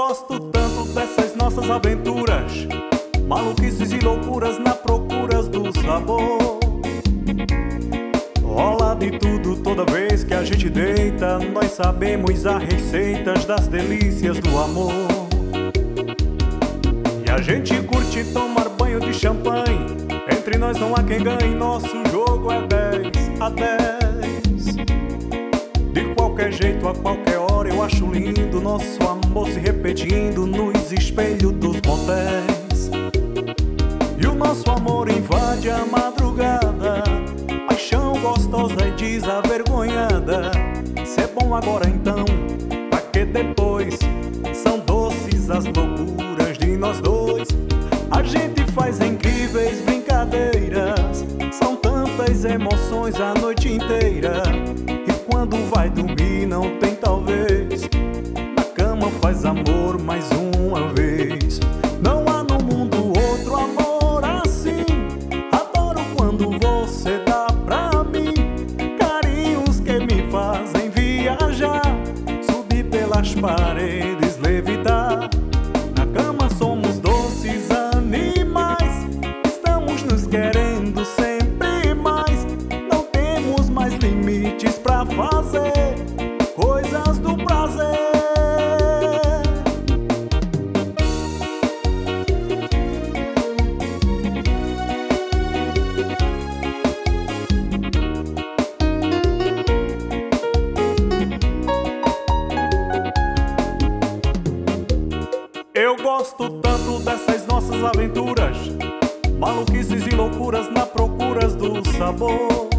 gosto tanto dessas nossas aventuras, maluquices e loucuras na procura do sabor. Rola de tudo toda vez que a gente deita, nós sabemos as receitas das delícias do amor. E a gente curte tomar banho de champanhe, entre nós não há quem ganhe, nosso jogo é 10-10. De qualquer jeito, a qualquer hora, eu acho lindo nosso amor se repetindo nos espelhos dos motéis. E o nosso amor invade a madrugada, paixão gostosa e desavergonhada. Se é bom agora então, pra que depois? São doces as loucuras de nós dois. A gente faz incríveis brincadeiras, são tantas emoções a noite inteira. E quando vai dormir não tem talvez, na cama faz amor mais uma vez. Não há no mundo outro amor assim, adoro quando você dá pra mim carinhos que me fazem viajar, subir pelas paredes, levitar. Na cama somos doces animais, estamos nos querendo sempre mais. Não temos mais limites pra fazer coisas do prazer. Eu gosto tanto dessas nossas aventuras, maluquices e loucuras na procura do sabor.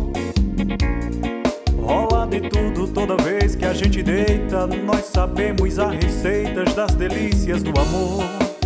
Rola de tudo toda vez que a gente deita, nós sabemos as receitas das delícias do amor.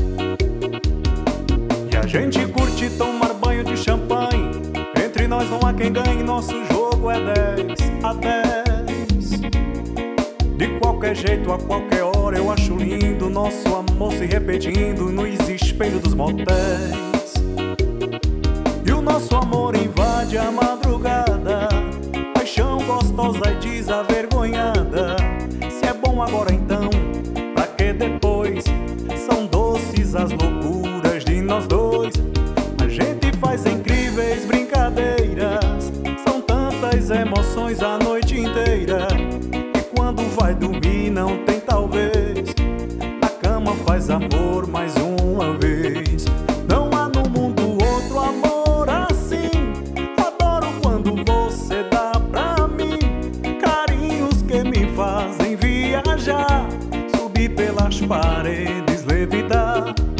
E a gente curte tomar banho de champanhe, entre nós não há quem ganhe, nosso jogo é 10-10. De qualquer jeito, a qualquer hora, eu acho lindo nosso amor se repetindo nos espelhos dos motéis. E o nosso amor invade a madrugada, paixão gostosa e desavergonhada. Se é bom agora então, pra que depois? São doces as loucuras de nós dois. A gente faz incríveis brincadeiras, são tantas emoções a noite inteira. Quando vai dormir não tem talvez, na cama faz amor mais uma vez. Não há no mundo outro amor assim, adoro quando você dá pra mim carinhos que me fazem viajar, subir pelas paredes, levitar.